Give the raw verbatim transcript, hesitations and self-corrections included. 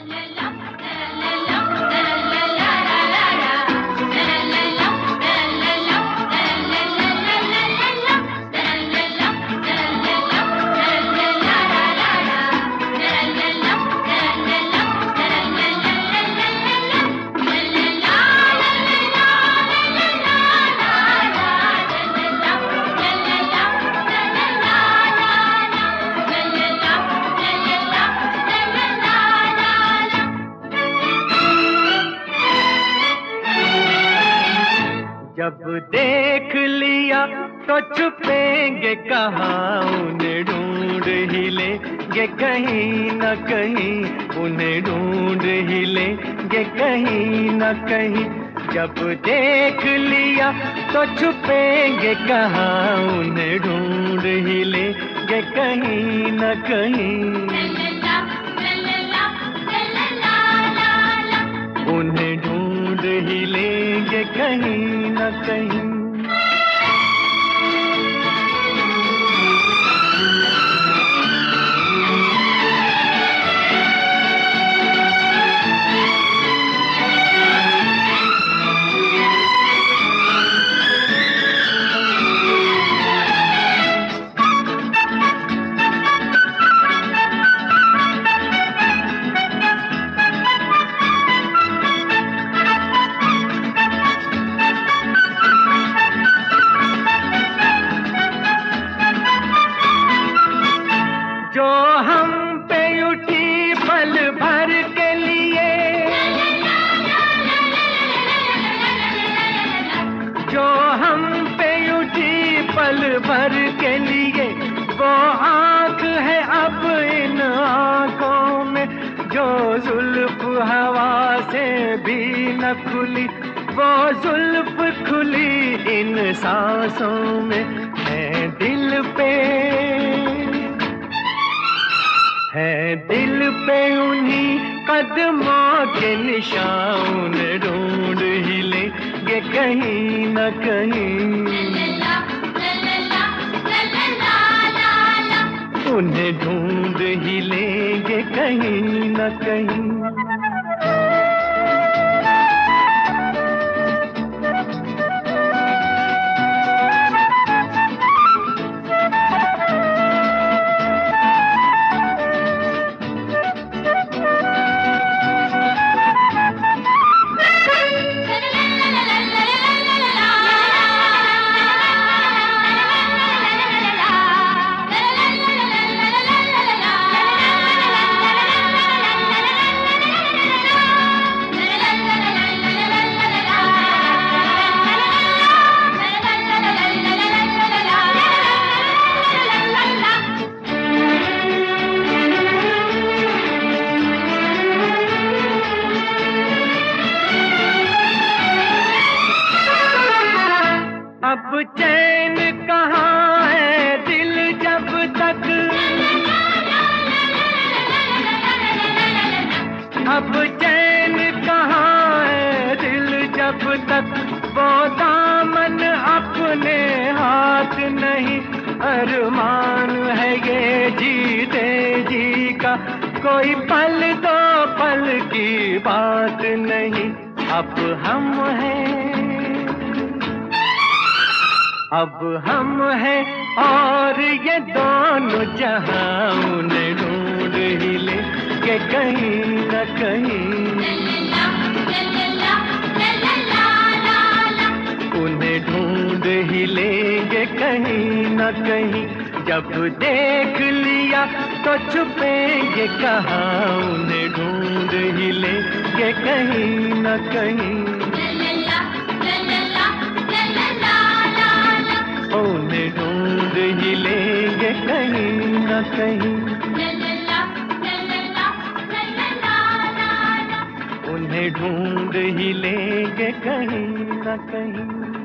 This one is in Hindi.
जब देख लिया तो छुपेंगे कहाँ, उन्हें ढूंढ ही लेंगे कहीं न कहीं, उन्हें ढूंढ ही लेंगे कहीं न कहीं। जब देख लिया तो छुपेंगे कहाँ, उन्हें ढूंढ ही लेंगे कहीं न कहीं, उन्हें ढूंढ ही लेंगे कहीं न कहीं। जो हम पे उठी पल भर के लिए, जो हम पे उठी पल भर के लिए, वो आँख है अब इन आँखों में, जो जुल्फ हवा से भी न खुली, वो जुल्फ खुली इन सांसों में। है दिल पे, है दिल पे उन्हीं कदमों के निशान, ढूंढ ही लेंगे कहीं न कहीं, उन्हें ढूंढ ही लेंगे कहीं न कहीं। अब चैन कहाँ है दिल जब तक, अब चैन कहाँ है दिल जब तक, वो दामन अपने हाथ नहीं, अरमान है ये जीते जी का, कोई पल दो पल की बात नहीं। अब हम हैं, अब हम हैं और ये दोनों जहां, उन्हें ढूंढ ही लेंगे कहीं न कहीं, उन्हें ढूंढ ही लेंगे कहीं न कहीं। जब देख लिया तो छुपेंगे कहाँ, उन्हें ढूंढ ही लेंगे कहीं न कहीं, उन्हें ढूंढ ही लेंगे कहीं न कहीं, उन्हें ढूंढ ही लेंगे कहीं न कहीं।